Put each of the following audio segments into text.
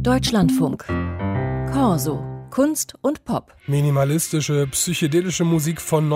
Deutschlandfunk. Corso. Kunst und Pop. Minimalistische, psychedelische Musik von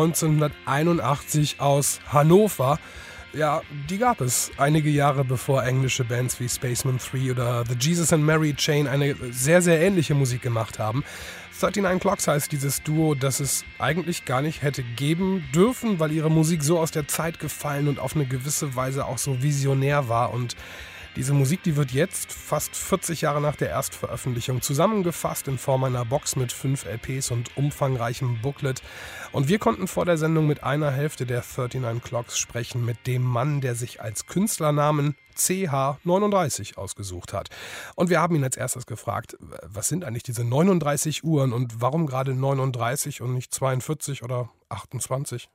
1981 aus Hannover. Ja, die gab es einige Jahre bevor englische Bands wie Spaceman 3 oder The Jesus and Mary Chain eine sehr, sehr ähnliche Musik gemacht haben. 39 Clocks heißt dieses Duo, das es eigentlich gar nicht hätte geben dürfen, weil ihre Musik so aus der Zeit gefallen und auf eine gewisse Weise auch so visionär war. Und diese Musik, die wird jetzt, fast 40 Jahre nach der Erstveröffentlichung, zusammengefasst in Form einer Box mit 5 LPs und umfangreichem Booklet. Und wir konnten vor der Sendung mit einer Hälfte der 39 Clocks sprechen, mit dem Mann, der sich als Künstlernamen CH39 ausgesucht hat. Und wir haben ihn als erstes gefragt, was sind eigentlich diese 39 Uhren und warum gerade 39 und nicht 42 oder 28?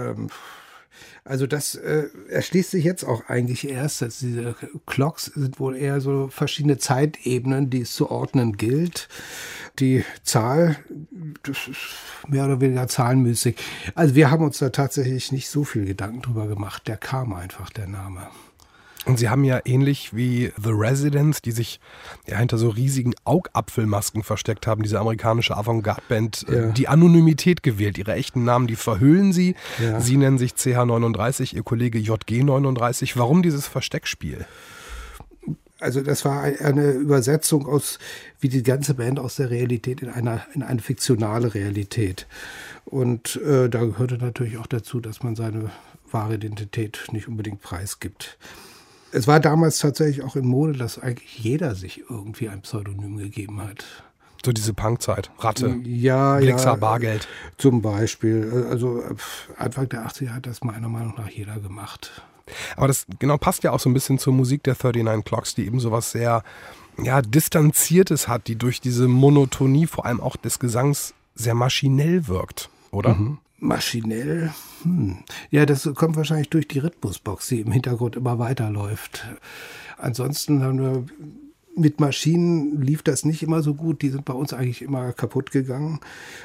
Also das erschließt sich jetzt auch eigentlich erst, dass diese Clocks sind wohl eher so verschiedene Zeitebenen, die es zu ordnen gilt. Die Zahl, das ist mehr oder weniger zahlenmäßig. Also wir haben uns da tatsächlich nicht so viel Gedanken drüber gemacht. Der kam einfach, der Name. Und sie haben ja ähnlich wie The Residents, die sich ja hinter so riesigen Augapfelmasken versteckt haben, diese amerikanische Avantgarde-Band, die Anonymität gewählt. Ihre echten Namen, die verhüllen sie. Ja. Sie nennen sich CH39, ihr Kollege JG39. Warum dieses Versteckspiel? Also das war eine Übersetzung aus, wie die ganze Band aus der Realität in eine fiktionale Realität. Und da gehörte natürlich auch dazu, dass man seine wahre Identität nicht unbedingt preisgibt. Es war damals tatsächlich auch in Mode, dass eigentlich jeder sich irgendwie ein Pseudonym gegeben hat. So diese Punkzeit, Ratte, ja, Blixer, Bargeld. Zum Beispiel. Also Anfang der 80er hat das meiner Meinung nach jeder gemacht. Aber das genau passt ja auch so ein bisschen zur Musik der 39 Clocks, die eben sowas sehr Distanziertes hat, die durch diese Monotonie vor allem auch des Gesangs sehr maschinell wirkt, oder? Mhm. Maschinell? Ja, das kommt wahrscheinlich durch die Rhythmusbox, die im Hintergrund immer weiterläuft. Ansonsten haben wir mit Maschinen lief das nicht immer so gut. Die sind bei uns eigentlich immer kaputt gegangen.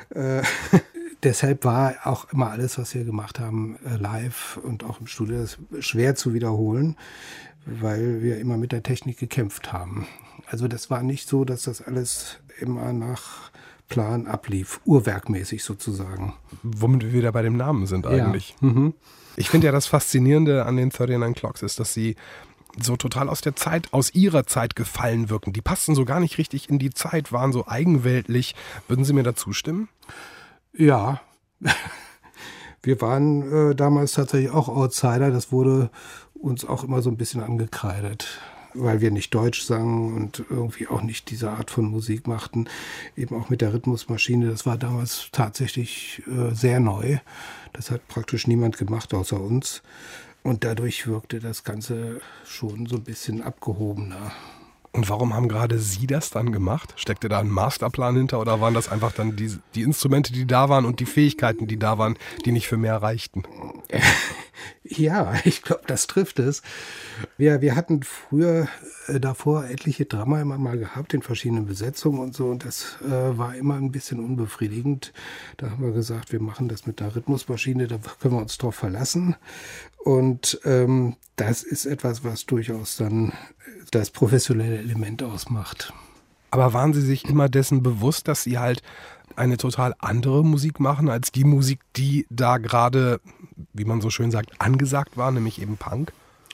Deshalb war auch immer alles, was wir gemacht haben, live und auch im Studio, schwer zu wiederholen, weil wir immer mit der Technik gekämpft haben. Also das war nicht so, dass das alles immer nach Plan ablief, uhrwerkmäßig sozusagen. Womit wir wieder bei dem Namen sind eigentlich. Ja. Mhm. Ich finde ja, das Faszinierende an den 39 Clocks ist, dass sie so total aus ihrer Zeit gefallen wirken. Die passten so gar nicht richtig in die Zeit, waren so eigenweltlich. Würden Sie mir da zustimmen? Ja, wir waren damals tatsächlich auch Outsider. Das wurde uns auch immer so ein bisschen angekreidet, weil wir nicht Deutsch sangen und irgendwie auch nicht diese Art von Musik machten. Eben auch mit der Rhythmusmaschine, das war damals tatsächlich sehr neu. Das hat praktisch niemand gemacht außer uns. Und dadurch wirkte das Ganze schon so ein bisschen abgehobener. Und warum haben gerade Sie das dann gemacht? Steckte da ein Masterplan hinter oder waren das einfach dann die Instrumente, die da waren und die Fähigkeiten, die da waren, die nicht für mehr reichten? Ja, ich glaube, das trifft es. Wir hatten früher davor etliche Drama immer mal gehabt in verschiedenen Besetzungen und so. Und das war immer ein bisschen unbefriedigend. Da haben wir gesagt, wir machen das mit der Rhythmusmaschine, da können wir uns drauf verlassen. Und das ist etwas, was durchaus dann das professionelle Element ausmacht. Aber waren Sie sich immer dessen bewusst, dass Sie halt eine total andere Musik machen, als die Musik, die da gerade, wie man so schön sagt, angesagt war, nämlich eben Punk?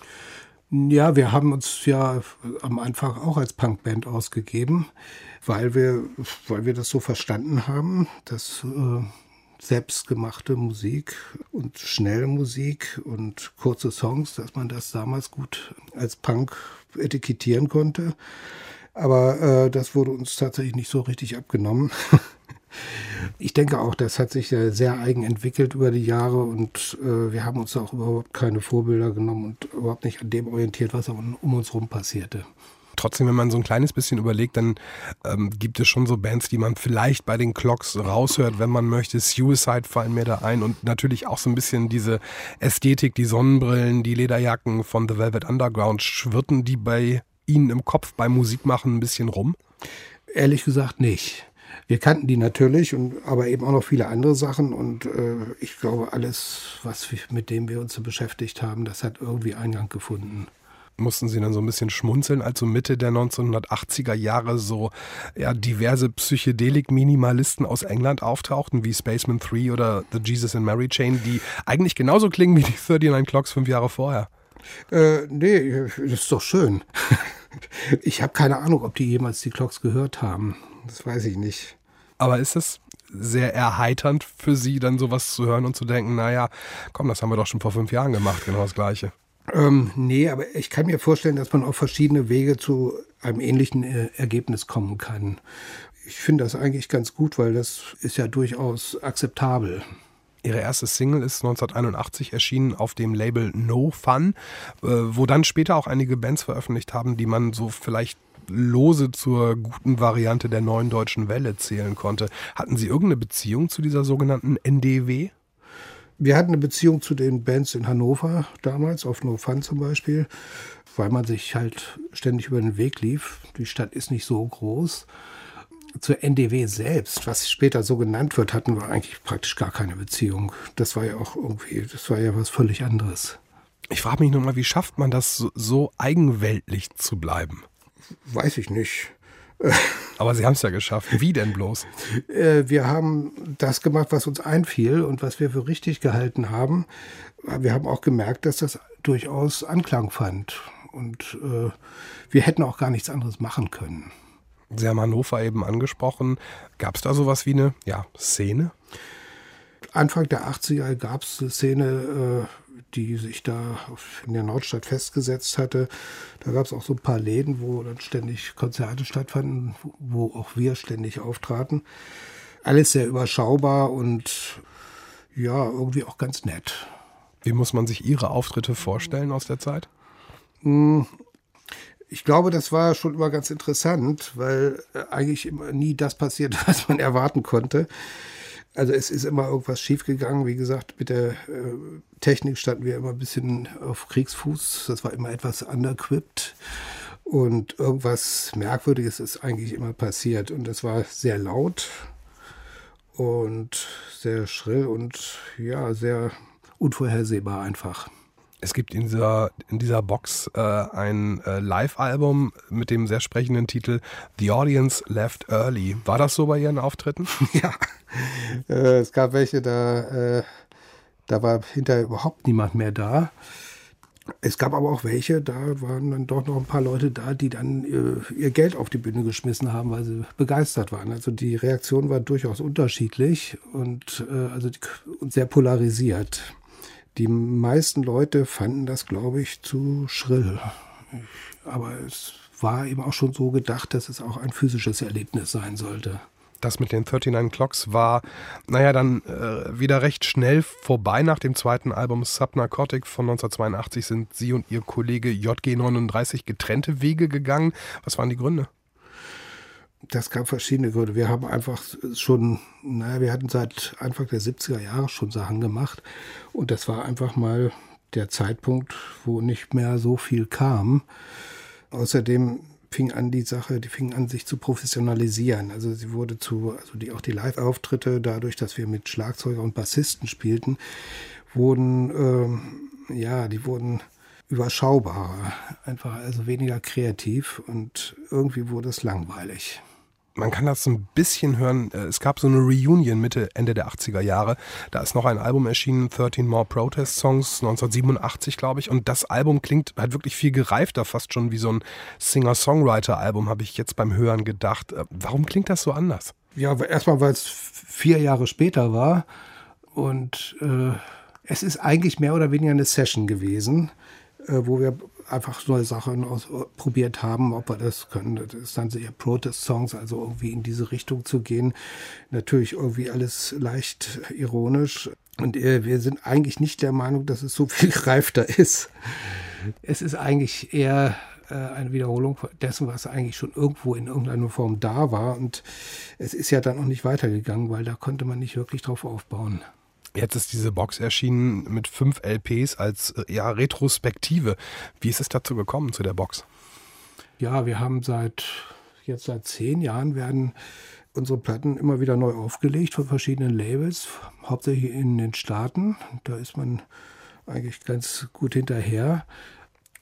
Ja, wir haben uns ja am Anfang auch als Punkband ausgegeben, weil wir das so verstanden haben, dass selbstgemachte Musik und schnelle Musik und kurze Songs, dass man das damals gut als Punk etikettieren konnte. Aber das wurde uns tatsächlich nicht so richtig abgenommen. Ich denke auch, das hat sich sehr eigen entwickelt über die Jahre und wir haben uns auch überhaupt keine Vorbilder genommen und überhaupt nicht an dem orientiert, was um uns rum passierte. Trotzdem, wenn man so ein kleines bisschen überlegt, dann gibt es schon so Bands, die man vielleicht bei den Clocks raushört, wenn man möchte. Suicide fallen mir da ein und natürlich auch so ein bisschen diese Ästhetik, die Sonnenbrillen, die Lederjacken von The Velvet Underground. Schwirrten die bei Ihnen im Kopf beim Musikmachen ein bisschen rum? Ehrlich gesagt nicht. Wir kannten die natürlich, aber eben auch noch viele andere Sachen und ich glaube, alles, mit dem wir uns so beschäftigt haben, das hat irgendwie Eingang gefunden. Mussten Sie dann so ein bisschen schmunzeln, als so Mitte der 1980er Jahre so diverse Psychedelik-Minimalisten aus England auftauchten, wie Spaceman 3 oder The Jesus and Mary Chain, die eigentlich genauso klingen wie die 39 Clocks 5 Jahre vorher? Nee, das ist doch schön. Ich habe keine Ahnung, ob die jemals die Clocks gehört haben. Das weiß ich nicht. Aber ist es sehr erheiternd für Sie, dann sowas zu hören und zu denken, naja, komm, das haben wir doch schon vor 5 Jahren gemacht, genau das Gleiche? Nee, aber ich kann mir vorstellen, dass man auf verschiedene Wege zu einem ähnlichen Ergebnis kommen kann. Ich finde das eigentlich ganz gut, weil das ist ja durchaus akzeptabel. Ihre erste Single ist 1981 erschienen auf dem Label No Fun, wo dann später auch einige Bands veröffentlicht haben, die man so vielleicht lose zur guten Variante der neuen deutschen Welle zählen konnte. Hatten Sie irgendeine Beziehung zu dieser sogenannten NDW? Wir hatten eine Beziehung zu den Bands in Hannover damals, auf No Fun zum Beispiel, weil man sich halt ständig über den Weg lief. Die Stadt ist nicht so groß. Zur NDW selbst, was später so genannt wird, hatten wir eigentlich praktisch gar keine Beziehung. Das war ja auch irgendwie, das war ja was völlig anderes. Ich frage mich nur mal, wie schafft man das, so eigenweltlich zu bleiben? Weiß ich nicht. Aber Sie haben es ja geschafft. Wie denn bloß? Wir haben das gemacht, was uns einfiel und was wir für richtig gehalten haben. Wir haben auch gemerkt, dass das durchaus Anklang fand. Und wir hätten auch gar nichts anderes machen können. Sie haben Hannover eben angesprochen. Gab es da sowas wie eine Szene? Anfang der 80er gab es eine Szene, die sich da in der Nordstadt festgesetzt hatte. Da gab es auch so ein paar Läden, wo dann ständig Konzerte stattfanden, wo auch wir ständig auftraten. Alles sehr überschaubar und ja, irgendwie auch ganz nett. Wie muss man sich Ihre Auftritte vorstellen aus der Zeit? Ich glaube, das war schon immer ganz interessant, weil eigentlich immer nie das passiert, was man erwarten konnte. Also es ist immer irgendwas schiefgegangen. Wie gesagt, mit der Technik standen wir immer ein bisschen auf Kriegsfuß. Das war immer etwas underequipped. Und irgendwas Merkwürdiges ist eigentlich immer passiert. Und das war sehr laut und sehr schrill und ja, sehr unvorhersehbar einfach. Es gibt in dieser Box ein Live-Album mit dem sehr sprechenden Titel The Audience Left Early. War das so bei Ihren Auftritten? Ja, es gab welche, da war hinterher überhaupt niemand mehr da. Es gab aber auch welche, da waren dann doch noch ein paar Leute da, die dann ihr Geld auf die Bühne geschmissen haben, weil sie begeistert waren. Also die Reaktion war durchaus unterschiedlich und sehr polarisiert. Die meisten Leute fanden das, glaube ich, zu schrill. Aber es war eben auch schon so gedacht, dass es auch ein physisches Erlebnis sein sollte. Das mit den 39 Clocks war, dann wieder recht schnell vorbei. Nach dem zweiten Album Subnarcotic von 1982 sind Sie und Ihr Kollege JG39 getrennte Wege gegangen. Was waren die Gründe? Das gab verschiedene Gründe. Wir haben einfach wir hatten seit Anfang der 70er Jahre schon Sachen gemacht. Und das war einfach mal der Zeitpunkt, wo nicht mehr so viel kam. Außerdem fing an, sich zu professionalisieren. Also auch die Live-Auftritte, dadurch, dass wir mit Schlagzeuger und Bassisten spielten, wurden überschaubarer, einfach also weniger kreativ und irgendwie wurde es langweilig. Man kann das so ein bisschen hören. Es gab so eine Reunion Ende der 80er Jahre. Da ist noch ein Album erschienen, 13 More Protest Songs, 1987, glaube ich. Und das Album klingt halt wirklich viel gereifter, fast schon wie so ein Singer-Songwriter-Album, habe ich jetzt beim Hören gedacht. Warum klingt das so anders? Ja, erstmal, weil es 4 Jahre später war. Und es ist eigentlich mehr oder weniger eine Session gewesen, wo wir einfach neue Sachen ausprobiert haben, ob wir das können. Das ist dann eher Protest-Songs, also irgendwie in diese Richtung zu gehen. Natürlich irgendwie alles leicht ironisch. Und wir sind eigentlich nicht der Meinung, dass es so viel gereifter ist. Es ist eigentlich eher eine Wiederholung dessen, was eigentlich schon irgendwo in irgendeiner Form da war. Und es ist ja dann auch nicht weitergegangen, weil da konnte man nicht wirklich drauf aufbauen. Jetzt ist diese Box erschienen mit 5 LPs als Retrospektive. Wie ist es dazu gekommen, zu der Box? Ja, wir haben seit 10 Jahren werden unsere Platten immer wieder neu aufgelegt von verschiedenen Labels, hauptsächlich in den Staaten. Da ist man eigentlich ganz gut hinterher.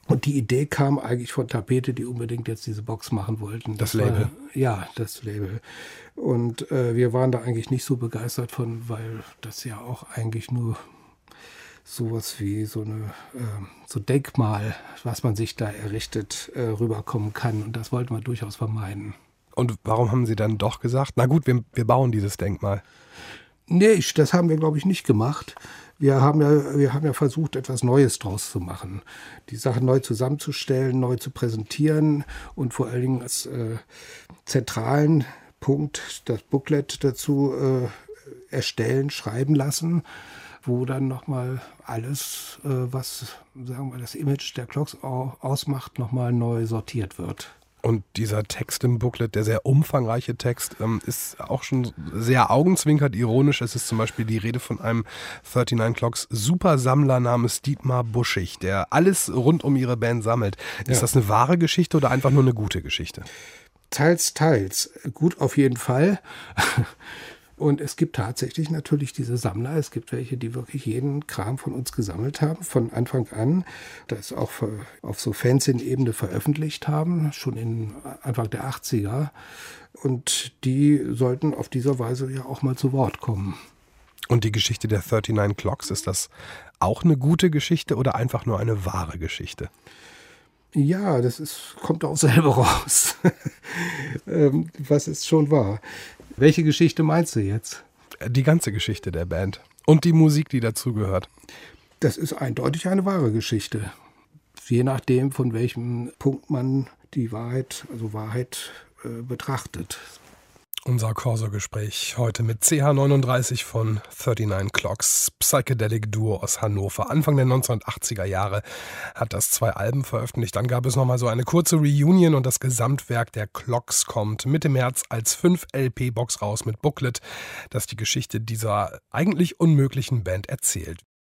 Und die Idee kam eigentlich von Tapete, die unbedingt jetzt diese Box machen wollten. Das Label. Ja, das Label. Und wir waren da eigentlich nicht so begeistert von, weil das ja auch eigentlich nur sowas wie so Denkmal, was man sich da errichtet, rüberkommen kann. Und das wollten wir durchaus vermeiden. Und warum haben Sie dann doch gesagt, na gut, wir bauen dieses Denkmal? Nee, das haben wir, glaube ich, nicht gemacht. Wir haben ja versucht, etwas Neues draus zu machen. Die Sachen neu zusammenzustellen, neu zu präsentieren und vor allen Dingen als zentralen Punkt das Booklet dazu erstellen, schreiben lassen, wo dann nochmal alles, was, sagen wir, das Image der Clocks ausmacht, nochmal neu sortiert wird. Und dieser Text im Booklet, der sehr umfangreiche Text, ist auch schon sehr augenzwinkert ironisch. Es ist zum Beispiel die Rede von einem 39 Clocks Supersammler namens Dietmar Buschig, der alles rund um ihre Band sammelt. Ist das eine wahre Geschichte oder einfach nur eine gute Geschichte? Teils, teils. Gut auf jeden Fall. Und es gibt tatsächlich natürlich diese Sammler. Es gibt welche, die wirklich jeden Kram von uns gesammelt haben, von Anfang an. Das auch auf so Fanzine-Ebene veröffentlicht haben, schon in Anfang der 80er. Und die sollten auf dieser Weise ja auch mal zu Wort kommen. Und die Geschichte der 39 Clocks, ist das auch eine gute Geschichte oder einfach nur eine wahre Geschichte? Ja, kommt auch selber raus. Was ist schon wahr. Welche Geschichte meinst du jetzt? Die ganze Geschichte der Band und die Musik, die dazugehört. Das ist eindeutig eine wahre Geschichte. Je nachdem, von welchem Punkt man die Wahrheit betrachtet. Unser Corso-Gespräch heute mit CH39 von 39 Clocks, Psychedelic Duo aus Hannover. Anfang der 1980er Jahre hat das 2 Alben veröffentlicht. Dann gab es nochmal so eine kurze Reunion und das Gesamtwerk der Clocks kommt Mitte März als 5-LP-Box raus mit Booklet, das die Geschichte dieser eigentlich unmöglichen Band erzählt.